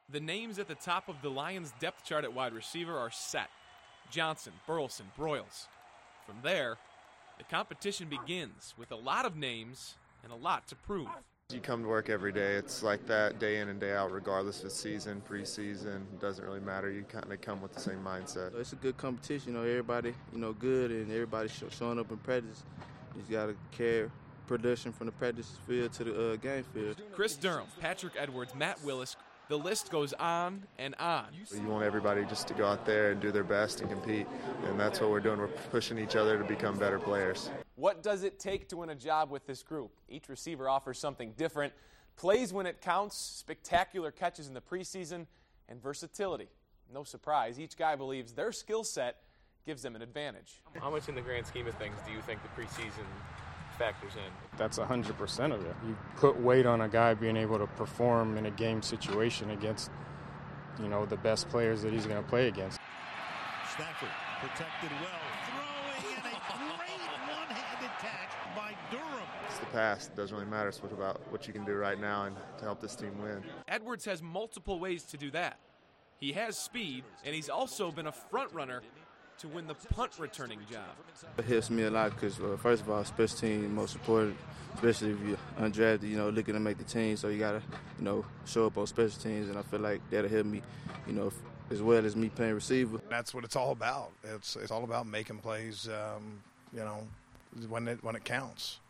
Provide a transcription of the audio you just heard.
The names at the top of the Lions' depth chart at wide receiver are set. Johnson, Burleson, Broyles. From there, the competition begins with a lot of names and a lot to prove. You come to work every day. It's like that day in and day out, regardless of the season, preseason. It doesn't really matter. You kind of come with the same mindset. It's a good competition. Everybody, good, and everybody showing up in practice. You just got to carry production from the practice field to the game field. Chris Durham, Patrick Edwards, Matt Willis. The list goes on and on. You want everybody just to go out there and do their best and compete, and that's what we're doing. We're pushing each other to become better players. What does it take to win a job with this group? Each receiver offers something different. Plays when it counts, spectacular catches in the preseason, and versatility. No surprise, each guy believes their skill set gives them an advantage. How much in the grand scheme of things do you think the preseason factors in? That's 100% of it. You put weight on a guy being able to perform in a game situation against, the best players that he's going to play against. Stafford protected well, throwing in a great one-handed catch by Durham. It's the past. It doesn't really matter. It's about what you can do right now and to help this team win. Edwards has multiple ways to do that. He has speed, and he's also been a front runner to win the punt returning job. It helps me a lot because, first of all, special team is most important, especially if you're undrafted, looking to make the team. So you got to, show up on special teams, and I feel like that'll help me, as well as me playing receiver. That's what it's all about. It's all about making plays, when it counts.